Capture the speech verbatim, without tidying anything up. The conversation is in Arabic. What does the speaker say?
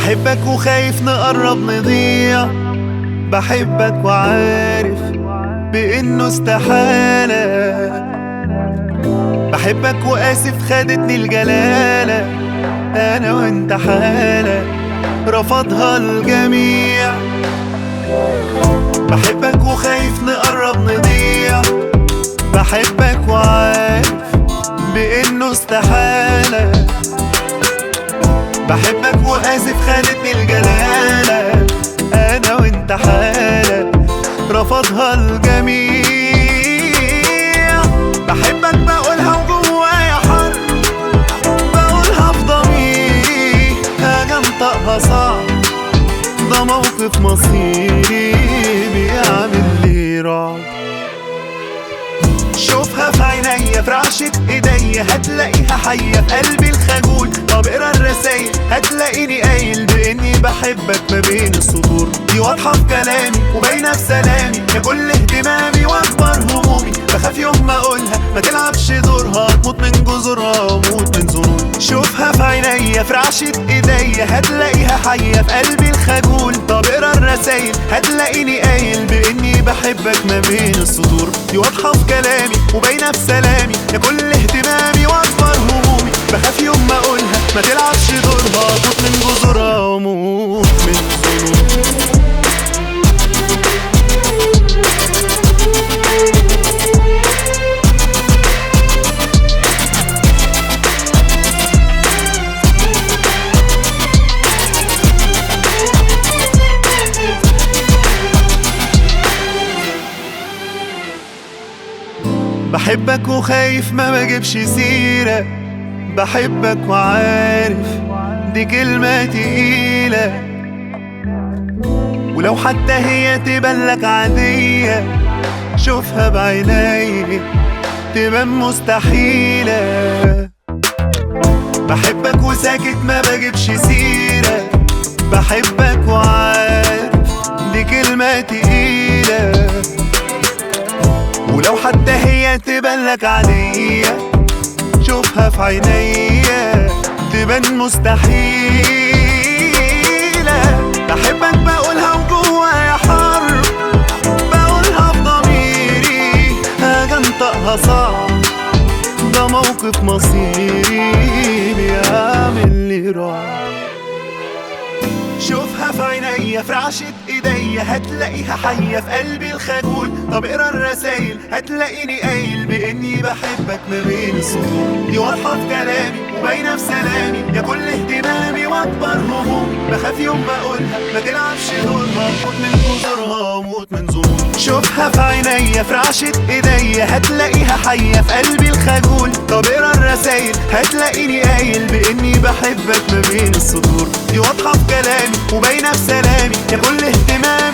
بحبك وخايف نقرب نضيع، بحبك وعارف بإنه استحالة، بحبك وآسف خدتني الجلالة، أنا وأنت حالة رفضها الجميع. بحبك وخايف نقرب نضيع، بحبك وعارف بإنه استحالة، بحبك وآسف خانتني الجلالة، أنا وأنت حالة رفضها الجميع. بحبك بقولها وجوايا حر، بقولها في ضميري، حاجة انطقها صعب، ده موقف مصيري بيعمل لي رعب. شوفها في عينيا في رعشة ايديا، هتلاقيها حية في قلبي الخجول. طب اقرا الرسايل هتلاقيني قايل باني بحبك ما بين السطور. دي واضحة في كلامي وباينة في سلامي، يا كل اهتمامي واكبر همومي. بخاف يوم ما اقولها ما تلعبش دورها، تموت من جذورها وموت من ظنوني. شوفها في عينيا في رعشة ايديا، هتلاقيها حية في قلبي الخجول. طب اقرا الرسايل هتلاقيني قايل باني بحبك ما بين السطور. دي واضحة في كلامي وباينة في سلامي، يا كل اهتمامي واكبر همومي. بخاف يوم ما اقولها ما تلعبش دورها، تموت من جذورها وموت من ظنوني. بحبك وخايف ما بجيبش سيرة، بحبك وعارف دي كلمة تقيلة، ولو حتى هي تبان عادية، شوفها بعيني تبان مستحيلة. بحبك وساكت ما بجيبش سيرة، بحبك وعارف دي كلمة تقيلة، ولو حتى هي تبان لك عادية، شوفها في عينيا تبان مستحيلة. بحبك بقولها وجوايا حر، بقولها في ضميري، حاجة انطقها صعب، ده موقف مصيري بيعمل لي رعب. شوفها في عينيا في رعشة ايديا، هتلاقيها حية في قلبي الخجول. طب اقرا الرسايل هتلاقيني قايل باني بحبك ما بين السطور. دي واضحة في كلامي وباينة في سلامي، يا كل اهتمامي واكبر همومي. بخاف يوم ما اقولها ما تلعبش دورها، موت من جذورها وموت من ظنوني. شوفها في عينيا في رعشة ايديا، هتلاقيها حية في قلبي الخجول. طب اقرا الرسايل هتلاقيني قايل باني بحبك ما بين السطور. دي واضحة في كلامي وباينة في سلامي، يا كل اهتمامي